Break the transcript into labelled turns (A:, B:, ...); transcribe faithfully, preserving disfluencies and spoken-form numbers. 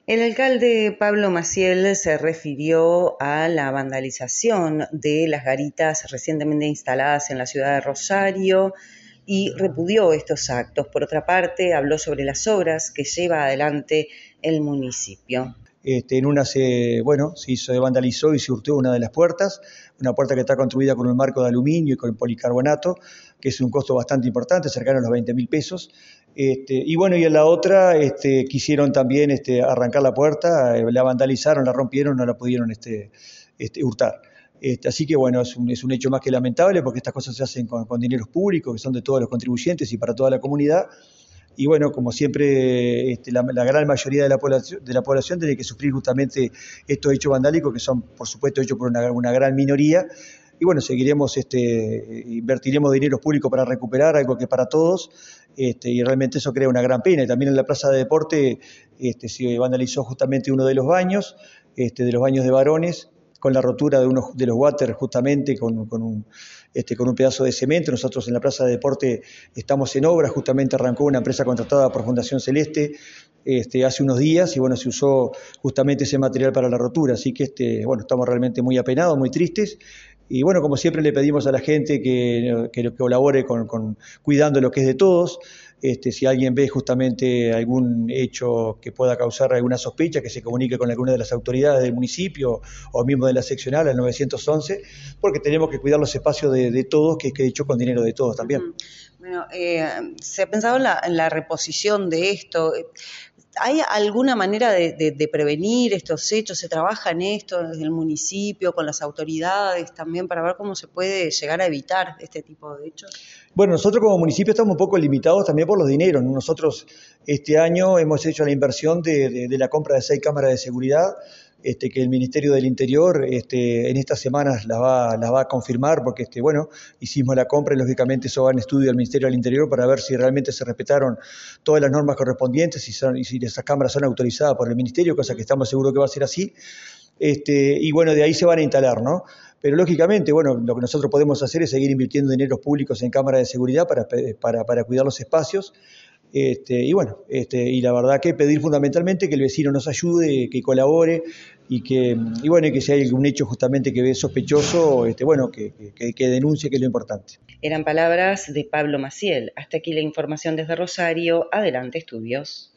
A: El alcalde Pablo Maciel se refirió a la vandalización de las garitas recientemente instaladas en la ciudad de Rosario y repudió estos actos. Por otra parte, habló sobre las obras que lleva adelante el municipio.
B: Este, en una se, bueno, se, hizo, se vandalizó y se hurtó una de las puertas, una puerta que está construida con un marco de aluminio y con policarbonato, que es un costo bastante importante, cercano a los veinte mil pesos. Este, y bueno, y en la otra este, quisieron también este, arrancar la puerta, la vandalizaron, la rompieron, no la pudieron este, este, hurtar. Este, así que bueno, es un, es un hecho más que lamentable porque estas cosas se hacen con, con dineros públicos que son de todos los contribuyentes y para toda la comunidad. Y bueno, como siempre, este, la, la gran mayoría de la, población, de la población tiene que sufrir justamente estos hechos vandálicos que son, por supuesto, hechos por una, una gran minoría. Y bueno, seguiremos, este, invertiremos dinero público para recuperar algo que es para todos, este, y realmente eso crea una gran pena. Y también en la Plaza de Deporte este, se vandalizó justamente uno de los baños, este, de los baños de varones, con la rotura de uno de los water justamente con, con, un, este, con un pedazo de cemento. Nosotros en la Plaza de Deporte estamos en obra, justamente arrancó una empresa contratada por Fundación Celeste este, hace unos días y bueno, se usó justamente ese material para la rotura, así que este, bueno, estamos realmente muy apenados, muy tristes. Y bueno, como siempre le pedimos a la gente que, que colabore con, con cuidando lo que es de todos. Este, si alguien ve justamente algún hecho que pueda causar alguna sospecha, que se comunique con alguna de las autoridades del municipio o mismo de la seccional al nueve once, porque tenemos que cuidar los espacios de, de todos, que es hecho con dinero de todos también.
A: Bueno, eh, se ha pensado en la, en la reposición de esto. ¿Hay alguna manera de, de, de prevenir estos hechos? ¿Se trabaja en esto desde el municipio, con las autoridades también, para ver cómo se puede llegar a evitar este tipo de hechos?
B: Bueno, nosotros como municipio estamos un poco limitados también por los dineros. Nosotros este año hemos hecho la inversión de, de, de la compra de seis cámaras de seguridad, este, que el Ministerio del Interior este, en estas semanas las va, las va a confirmar, porque este, bueno, hicimos la compra y lógicamente eso va en estudio del Ministerio del Interior para ver si realmente se respetaron todas las normas correspondientes y, son, y si esas cámaras son autorizadas por el Ministerio, cosa que estamos seguros que va a ser así. Este, y bueno, de ahí se van a instalar, ¿no? Pero lógicamente, bueno, lo que nosotros podemos hacer es seguir invirtiendo dineros públicos en cámaras de seguridad para, para, para cuidar los espacios. Este, y bueno, este, y la verdad que pedir fundamentalmente que el vecino nos ayude, que colabore y que, y bueno, que si hay algún hecho justamente que ve sospechoso, este, bueno, que, que, que denuncie, que es lo importante.
A: Eran palabras de Pablo Maciel. Hasta aquí la información desde Rosario. Adelante, estudios.